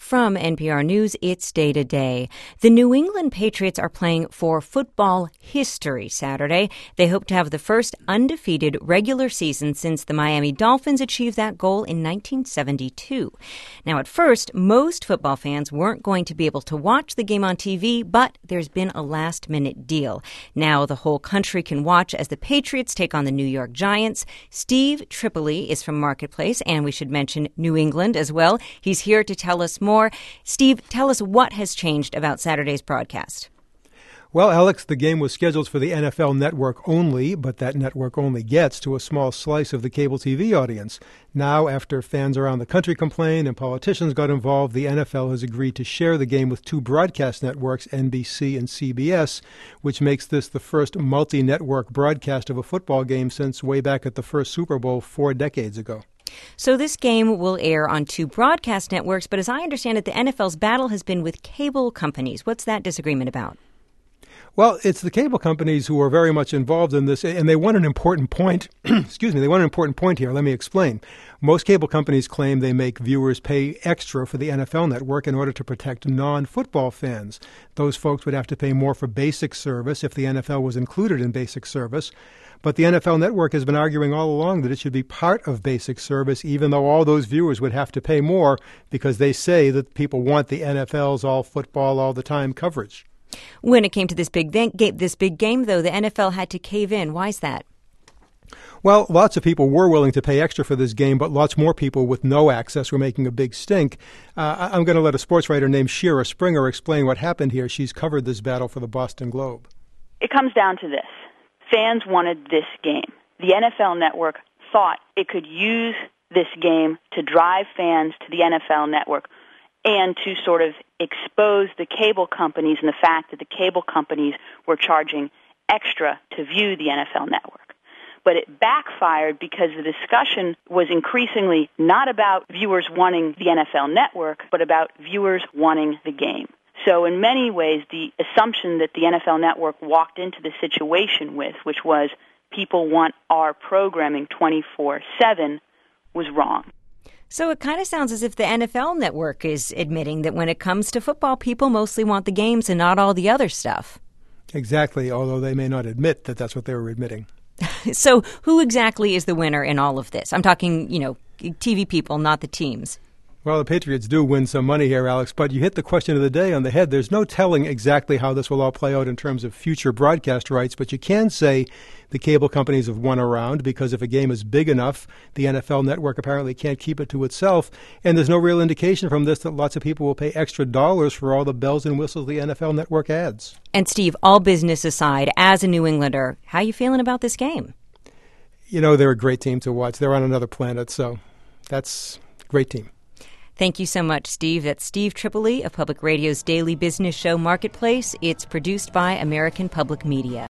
From NPR News, it's Day to Day. The New England Patriots are playing for football history Saturday. They hope to have the first undefeated regular season since the Miami Dolphins achieved that goal in 1972. Now, at first, most football fans weren't going to be able to watch the game on TV, but there's been a last-minute deal. Now, the whole country can watch as the Patriots take on the New York Giants. Steve Tripoli is from Marketplace, and we should mention New England as well. He's here to tell us more. Steve, tell us what has changed about Saturday's broadcast. Well, Alex, the game was scheduled for the NFL Network only, but that network only gets to a small slice of the cable TV audience. Now, after fans around the country complained and politicians got involved, the NFL has agreed to share the game with two broadcast networks, NBC and CBS, which makes this the first multi-network broadcast of a football game since way back at the first Super Bowl 4 decades ago. So this game will air on two broadcast networks, but as I understand it, the NFL's battle has been with cable companies. What's that disagreement about? Well, it's the cable companies who are very much involved in this, and they want an important point. Excuse me, they want an important point here. Let me explain. Most cable companies claim they make viewers pay extra for the NFL Network in order to protect non-football fans. Those folks would have to pay more for basic service if the NFL was included in basic service. But the NFL Network has been arguing all along that it should be part of basic service, even though all those viewers would have to pay more because they say that people want the NFL's all football all the time coverage. When it came to this big game, though, the NFL had to cave in. Why is that? Well, lots of people were willing to pay extra for this game, but lots more people with no access were making a big stink. I'm going to let a sports writer named Shira Springer explain what happened here. She's covered this battle for the Boston Globe. It comes down to this. Fans wanted this game. The NFL Network thought it could use this game to drive fans to the NFL Network and to sort of expose the cable companies and the fact that the cable companies were charging extra to view the NFL Network. But it backfired because the discussion was increasingly not about viewers wanting the NFL Network, but about viewers wanting the game. So in many ways, the assumption that the NFL Network walked into the situation with, which was people want our programming 24/7, was wrong. So it kind of sounds as if the NFL Network is admitting that when it comes to football, people mostly want the games and not all the other stuff. Exactly, although they may not admit that that's what they were admitting. So who exactly is the winner in all of this? I'm talking, TV people, not the teams. Well, the Patriots do win some money here, Alex, but you hit the question of the day on the head. There's no telling exactly how this will all play out in terms of future broadcast rights, but you can say the cable companies have won around because if a game is big enough, the NFL Network apparently can't keep it to itself, and there's no real indication from this that lots of people will pay extra dollars for all the bells and whistles the NFL Network adds. And Steve, all business aside, as a New Englander, how are you feeling about this game? They're a great team to watch. They're on another planet, so that's a great team. Thank you so much, Steve. That's Steve Tripoli of Public Radio's daily business show Marketplace. It's produced by American Public Media.